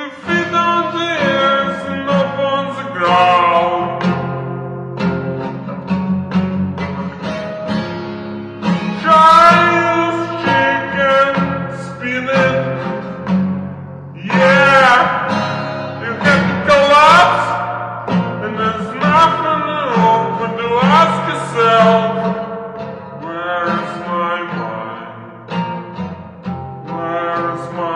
feet on the earth and up on the ground. Giant chicken spinning. Yeah, you have to collapse, and there's nothing open to ask yourself, where is my mind? Where is my